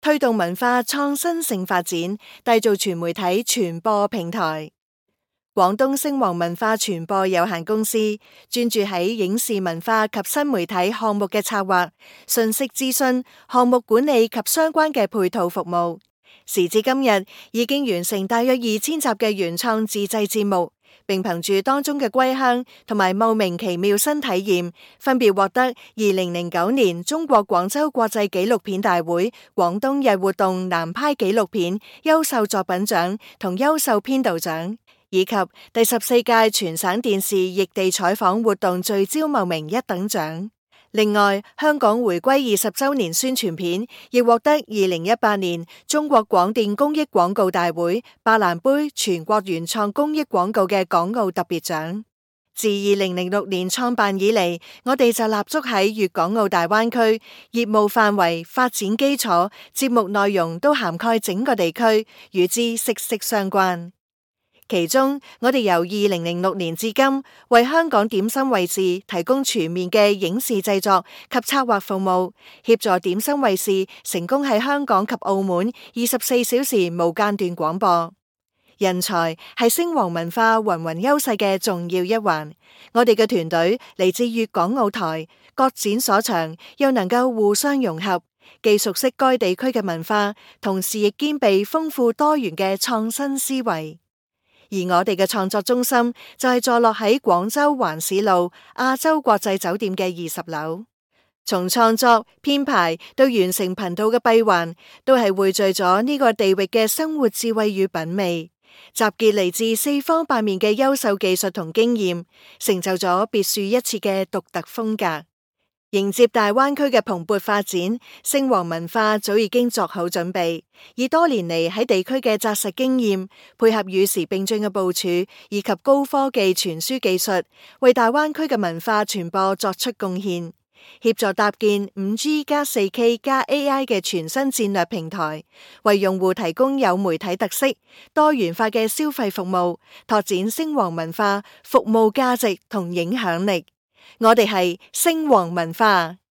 推動文化創新性發展，締造全媒體傳播平台。廣東星煌文化傳播有限公司專注喺影視文化及新媒體項目嘅策劃、信息諮詢、項目管理及相關嘅配套服務。時至今日，已經完成大約2000集嘅原創自製節目，並憑住當中嘅歸鄉同埋莫名其妙新體驗，分別獲得2009年中國廣州國際紀錄片大會廣東日活動南派紀錄片優秀作品獎同優秀編導獎，以及第14屆全省電視異地採訪活動聚焦茂名一等獎。另外，香港回歸20週年宣傳片亦獲得2018年中國廣電公益廣告大會白蘭杯全國原創公益廣告嘅港澳特別獎。自2006年創辦以嚟，我哋就立足喺粵港澳大灣區，業務範圍、發展基礎、節目內容都涵蓋整個地區，與之息息相關。其中，我哋由2006年至今，為香港點心衛視提供全面嘅影視製作及策劃服務，協助點心衛視成功喺香港及澳門24小時無間斷廣播。人才係星煌文化芸芸優勢嘅重要一環。我哋嘅團隊嚟自粵港澳台，各展所長，又能夠互相融合，既熟悉該地區嘅文化，同時亦兼備豐富多元嘅創新思維。而我哋嘅創作中心就係坐落喺廣州環市路亞洲國際酒店嘅20樓。從創作、編排到完成頻道嘅閉環，都係匯聚咗呢個地域嘅生活智慧與品味，集結嚟自四方八面嘅優秀技術同經驗，成就咗別樹一幟嘅獨特風格。迎接大灣區嘅蓬勃發展，星煌文化早已經作好準備，以多年嚟喺地區嘅紮實經驗，配合與時並進嘅部署以及高科技傳輸技術，為大灣區嘅文化傳播作出貢獻，協助搭建 5G 加 4K 加 AI 嘅全新戰略平台，為用戶提供有媒體特色、多元化嘅消費服務，拓展星煌文化服務價值同影響力。我哋係星煌文化。